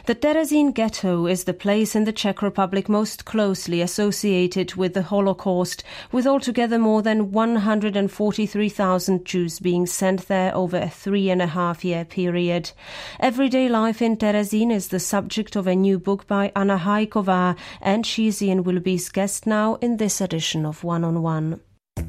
The Terezín ghetto is the place in the Czech Republic most closely associated with the Holocaust, with altogether more than 143,000 Jews being sent there over a 3.5-year period. Everyday life in Terezín is the subject of a new book by Anna Hajková, and she's Ian Willoughby's guest now in this edition of One on One.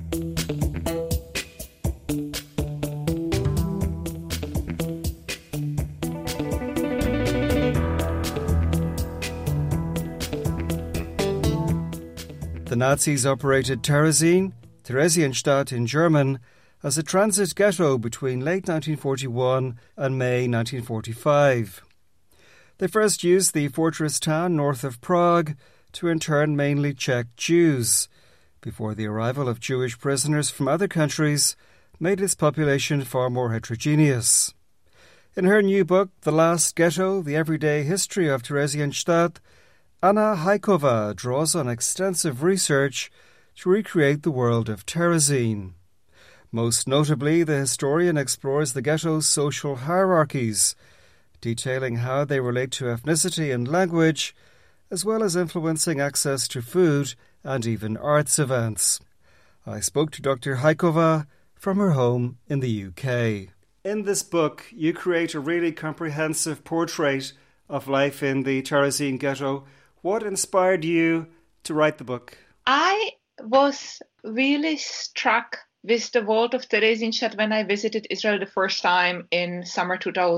The Nazis operated Terezín, Theresienstadt in German, as a transit ghetto between late 1941 and May 1945. They first used the fortress town north of Prague to intern mainly Czech Jews, before the arrival of Jewish prisoners from other countries made its population far more heterogeneous. In her new book, The Last Ghetto, The Everyday History of Theresienstadt, Anna Hajková draws on extensive research to recreate the world of Terezín. Most notably, the historian explores the ghetto's social hierarchies, detailing how they relate to ethnicity and language, as well as influencing access to food and even arts events. I spoke to Dr. Hajková from her home in the UK. In this book, you create a really comprehensive portrait of life in the Terezín ghetto. What inspired you to write the book? I was really struck with the world of Theresienstadt when I visited Israel the first time in summer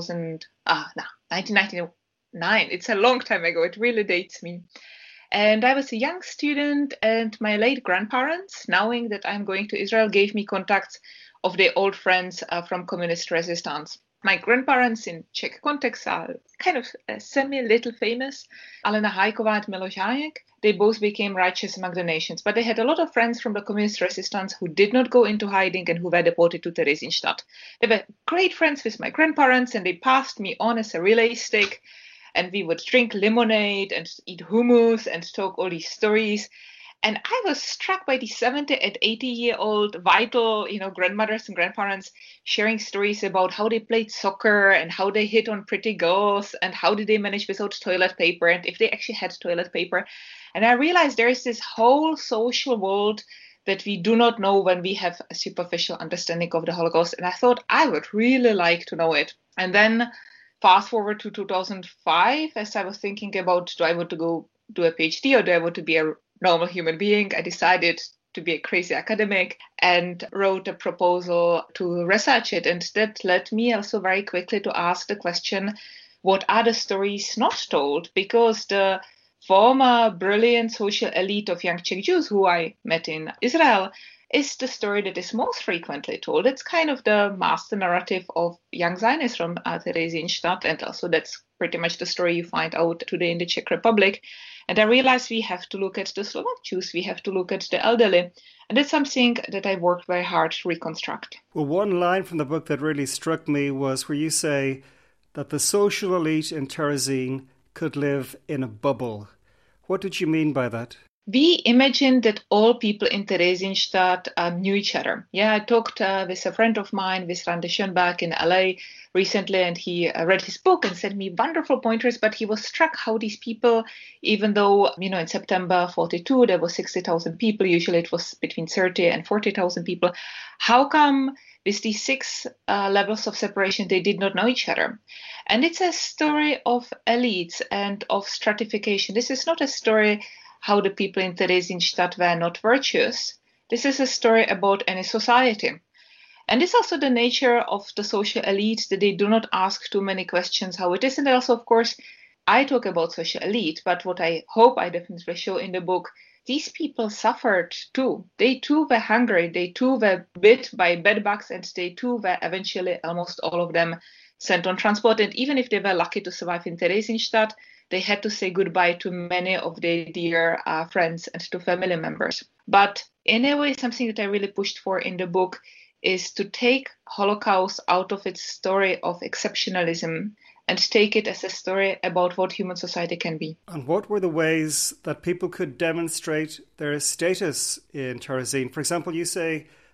1999. It's a long time ago. It really dates me. And I was a young student, and my late grandparents, knowing that I'm going to Israel, gave me contacts of their old friends from communist resistance. My grandparents in Czech context are kind of semi-little famous. Alena Hajková and Miloš Hájek, they both became righteous among the nations, but they had a lot of friends from the communist resistance who did not go into hiding and who were deported to Theresienstadt. They were great friends with my grandparents, and they passed me on as a relay stick, and we would drink lemonade and eat hummus and talk all these stories. And I was struck by these 70 and 80-year-old vital, grandmothers and grandparents sharing stories about how they played soccer and how they hit on pretty girls and how did they manage without toilet paper and if they actually had toilet paper. And I realized there is this whole social world that we do not know when we have a superficial understanding of the Holocaust. And I thought I would really like to know it. And then fast forward to 2005, as I was thinking about, do I want to go do a PhD or do I want to be a normal human being, I decided to be a crazy academic and wrote a proposal to research it. And that led me also very quickly to ask the question, what are the stories not told? Because the former brilliant social elite of young Czech Jews who I met in Israel is the story that is most frequently told. It's kind of the master narrative of young Zionists from Theresienstadt, and also that's pretty much the story you find out today in the Czech Republic. And I realized we have to look at the Slovak Jews, we have to look at the elderly. And that's something that I worked very hard to reconstruct. Well, one line from the book that really struck me was where you say that the social elite in Terezín could live in a bubble. What did you mean by that? We imagined that all people in Theresienstadt knew each other. Yeah, I talked with a friend of mine, with Rande Schönberg in LA recently, and he read his book and sent me wonderful pointers, but he was struck how these people, even though, in September 42, there was 60,000 people, usually it was between 30 and 40,000 people. How come with these 6 levels of separation, they did not know each other? And it's a story of elites and of stratification. This is not a story how the people in Theresienstadt were not virtuous. This is a story about any society. And it's also the nature of the social elite that they do not ask too many questions how it is. And also, of course, I talk about social elite, but what I hope I definitely show in the book, these people suffered too. They too were hungry. They too were bit by bedbugs, and they too were eventually, almost all of them, sent on transport. And even if they were lucky to survive in Theresienstadt, they had to say goodbye to many of their dear friends and to family members. But in a way, something that I really pushed for in the book is to take Holocaust out of its story of exceptionalism and take it as a story about what human society can be. And what were the ways that people could demonstrate their status in Terezín? For example, you say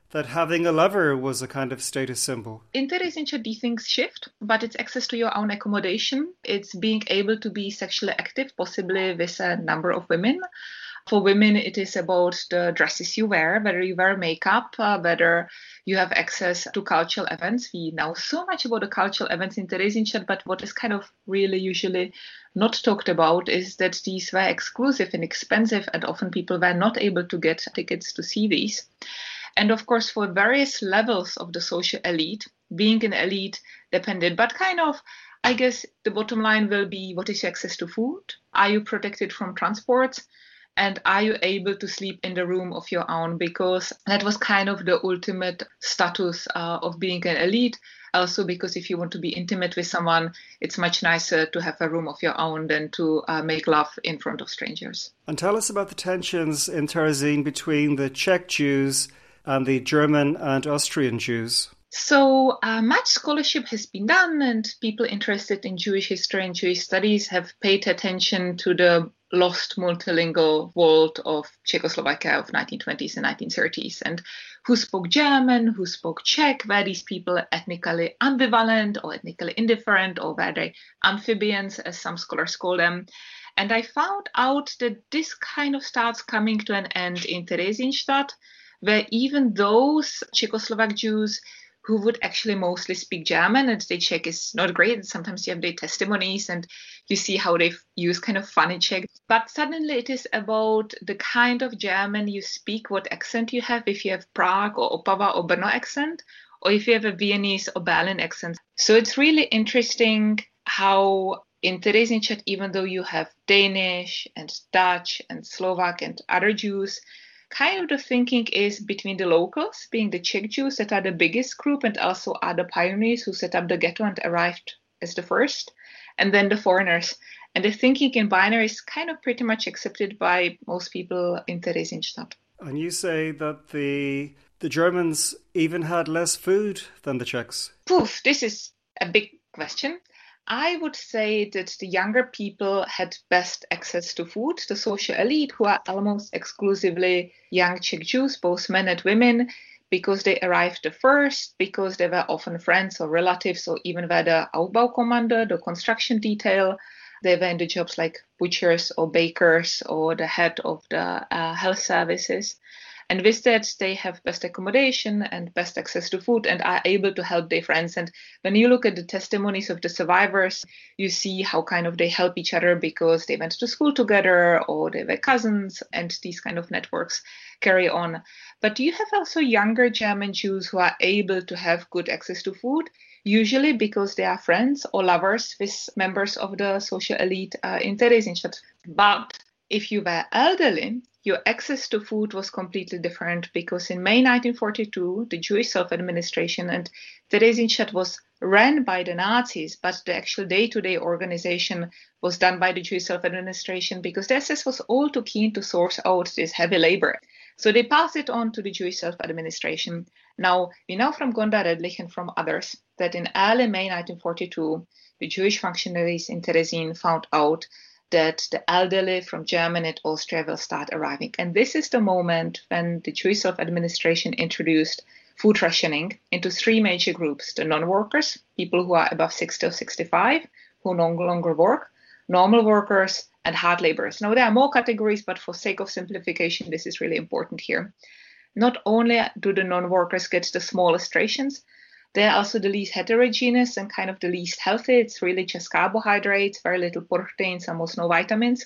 that having a lover was a kind of status symbol. In Theresienstadt, these things shift, but it's access to your own accommodation. It's being able to be sexually active, possibly with a number of women. For women, it is about the dresses you wear, whether you wear makeup, whether you have access to cultural events. We know so much about the cultural events in Theresienstadt, but what is kind of really usually not talked about is that these were exclusive and expensive, and often people were not able to get tickets to see these. And of course, for various levels of the social elite, being an elite depended, but kind of, I guess the bottom line will be, what is your access to food? Are you protected from transport? And are you able to sleep in the room of your own? Because that was kind of the ultimate status of being an elite. Also, because if you want to be intimate with someone, it's much nicer to have a room of your own than to make love in front of strangers. And tell us about the tensions in Terezin between the Czech Jews and the German and Austrian Jews. So much scholarship has been done, and people interested in Jewish history and Jewish studies have paid attention to the lost multilingual world of Czechoslovakia of 1920s and 1930s, and who spoke German, who spoke Czech, were these people ethnically ambivalent or ethnically indifferent, or were they amphibians, as some scholars call them. And I found out that this kind of starts coming to an end in Theresienstadt, where even those Czechoslovak Jews who would actually mostly speak German, and the Czech is not great. Sometimes you have their testimonies and you see how they use kind of funny Czech. But suddenly it is about the kind of German you speak, what accent you have, if you have Prague or Opava or Brno accent, or if you have a Viennese or Berlin accent. So it's really interesting how in Theresienstadt, even though you have Danish and Dutch and Slovak and other Jews, kind of the thinking is between the locals, being the Czech Jews that are the biggest group and also are the pioneers who set up the ghetto and arrived as the first, and then the foreigners. And the thinking in binary is kind of pretty much accepted by most people in Theresienstadt. And you say that the Germans even had less food than the Czechs. Poof, this is a big question. I would say that the younger people had best access to food. The social elite, who are almost exclusively young Czech Jews, both men and women, because they arrived the first, because they were often friends or relatives, or even were the Aufbaukommando, the construction detail. They were in the jobs like butchers or bakers or the head of the health services. And with that, they have best accommodation and best access to food and are able to help their friends. And when you look at the testimonies of the survivors, you see how kind of they help each other because they went to school together or they were cousins, and these kind of networks carry on. But you have also younger German Jews who are able to have good access to food, usually because they are friends or lovers with members of the social elite in Theresienstadt. But if you were elderly, your access to food was completely different, because in May 1942, the Jewish self-administration, and Theresienstadt was ran by the Nazis, but the actual day-to-day organization was done by the Jewish self-administration because the SS was all too keen to source out this heavy labor. So they passed it on to the Jewish self-administration. Now, we know from Gonda Redlich and from others that in early May 1942, the Jewish functionaries in Terezin found out that the elderly from Germany and Austria will start arriving. And this is the moment when the Jewish self-administration introduced food rationing into three major groups: the non-workers, people who are above 60 or 65, who no longer work, normal workers, and hard laborers. Now, there are more categories, but for sake of simplification, this is really important here. Not only do the non-workers get the smallest rations, they're also the least heterogeneous and kind of the least healthy. It's really just carbohydrates, very little proteins, almost no vitamins,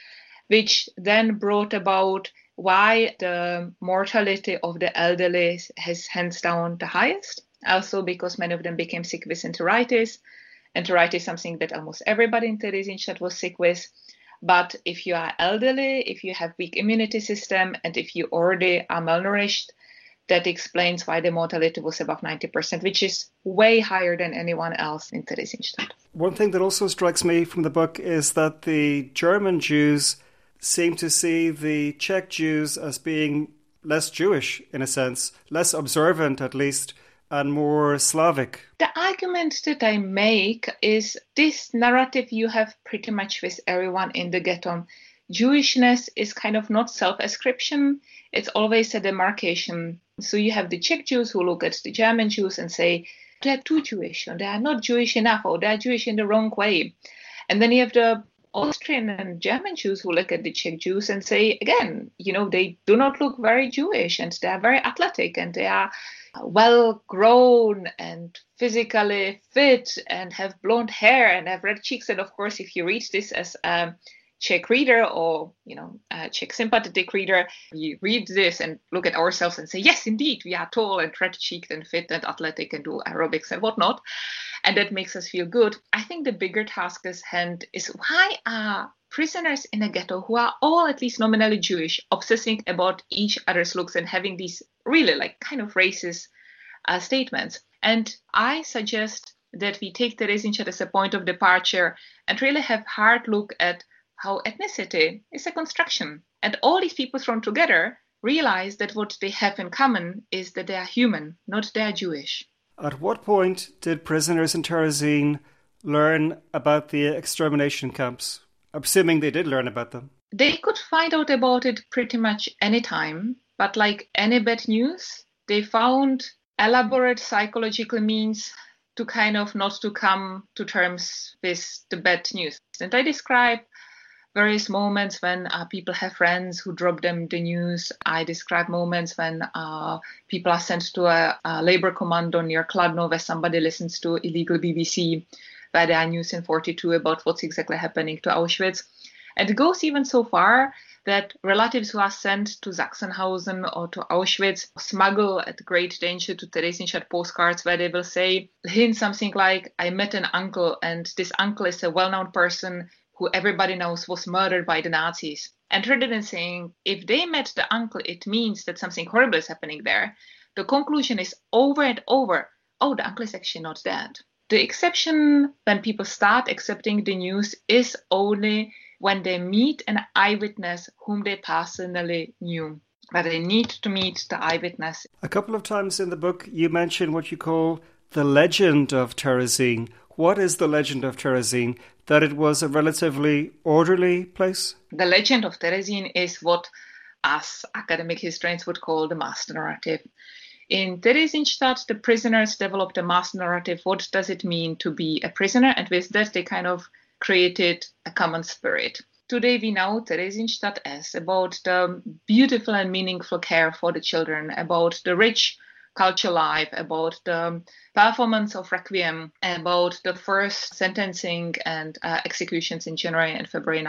which then brought about why the mortality of the elderly has hands down the highest. Also because many of them became sick with enteritis. Enteritis is something that almost everybody in Theresienstadt was sick with. But if you are elderly, if you have weak immunity system, and if you already are malnourished, that explains why the mortality was above 90%, which is way higher than anyone else in Theresienstadt. One thing that also strikes me from the book is that the German Jews seem to see the Czech Jews as being less Jewish, in a sense, less observant at least, and more Slavic. The argument that I make is this narrative you have pretty much with everyone in the ghetto. Jewishness is kind of not self-ascription, it's always a demarcation. So you have the Czech Jews who look at the German Jews and say, they're too Jewish, or they are not Jewish enough, or they're Jewish in the wrong way. And then you have the Austrian and German Jews who look at the Czech Jews and say, again, they do not look very Jewish, and they are very athletic, and they are well grown and physically fit and have blonde hair and have red cheeks. And of course, if you read this as a Czech reader or a Czech sympathetic reader, we read this and look at ourselves and say, yes, indeed, we are tall and red-cheeked and fit and athletic and do aerobics and whatnot, and that makes us feel good. I think the bigger task at hand is, why are prisoners in a ghetto who are all at least nominally Jewish obsessing about each other's looks and having these really kind of racist statements? And I suggest that we take Theresienstadt as a point of departure and really have hard look at how ethnicity is a construction. And all these people thrown together realize that what they have in common is that they are human, not they are Jewish. At what point did prisoners in Terezin learn about the extermination camps? Assuming they did learn about them. They could find out about it pretty much any time, but like any bad news, they found elaborate psychological means to kind of not to come to terms with the bad news. And I describe various moments when people have friends who drop them the news. I describe moments when people are sent to a labor commando near Kladno, where somebody listens to illegal BBC, where there are news in 42 about what's exactly happening to Auschwitz. And it goes even so far that relatives who are sent to Sachsenhausen or to Auschwitz smuggle at great danger to Theresienstadt postcards where they will hint something like, I met an uncle, and this uncle is a well-known person who everybody knows was murdered by the Nazis. And rather than saying, if they met the uncle, it means that something horrible is happening there, the conclusion is over and over, oh, the uncle is actually not dead. The exception when people start accepting the news is only when they meet an eyewitness whom they personally knew. But they need to meet the eyewitness. A couple of times in the book, you mention what you call the legend of Terezin. What is the legend of Terezin? That it was a relatively orderly place? The legend of Terezin is what us academic historians would call the master narrative. In Theresienstadt, the prisoners developed a master narrative. What does it mean to be a prisoner? And with that, they kind of created a common spirit. Today, we know Theresienstadt as about the beautiful and meaningful care for the children, about the rich culture life, about the performance of Requiem, about the first sentencing and executions in January and February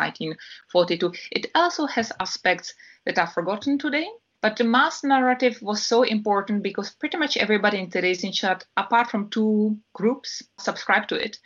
1942. It also has aspects that are forgotten today. But the mass narrative was so important because pretty much everybody in Theresienstadt, apart from two groups, subscribed to it.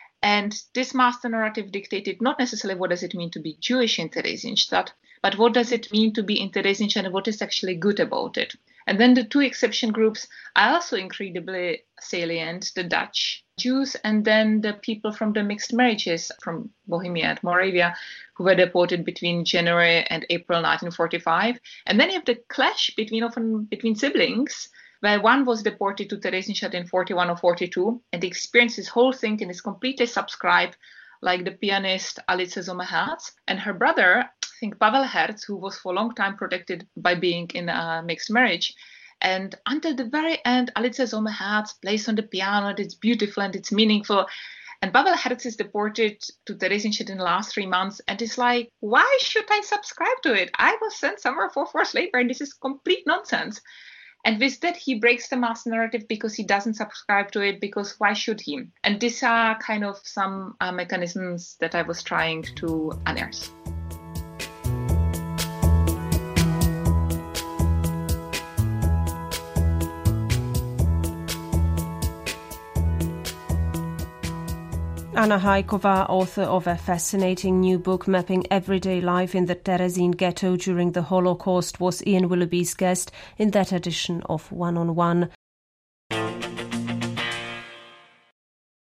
And this master narrative dictated not necessarily what does it mean to be Jewish in Theresienstadt, but what does it mean to be in Theresienstadt and what is actually good about it. And then the two exception groups are also incredibly salient, the Dutch Jews and then the people from the mixed marriages from Bohemia and Moravia who were deported between January and April 1945. And then you have the clash between siblings, where one was deported to Theresienstadt in 41 or 42 and experienced this whole thing and is completely subscribed, like the pianist Alice Sommer-Herz, and her brother, I think Pavel Herz, who was for a long time protected by being in a mixed marriage. And until the very end, Alice Sommer-Herz plays on the piano, and it's beautiful and it's meaningful. And Pavel Herz is deported to Theresienstadt in the last 3 months and is like, why should I subscribe to it? I was sent somewhere for forced labor and this is complete nonsense. And with that, he breaks the mass narrative because he doesn't subscribe to it, because why should he? And these are kind of some mechanisms that I was trying to unearth. Anna Hajkova, author of a fascinating new book mapping everyday life in the Terezin ghetto during the Holocaust, was Ian Willoughby's guest in that edition of One on One.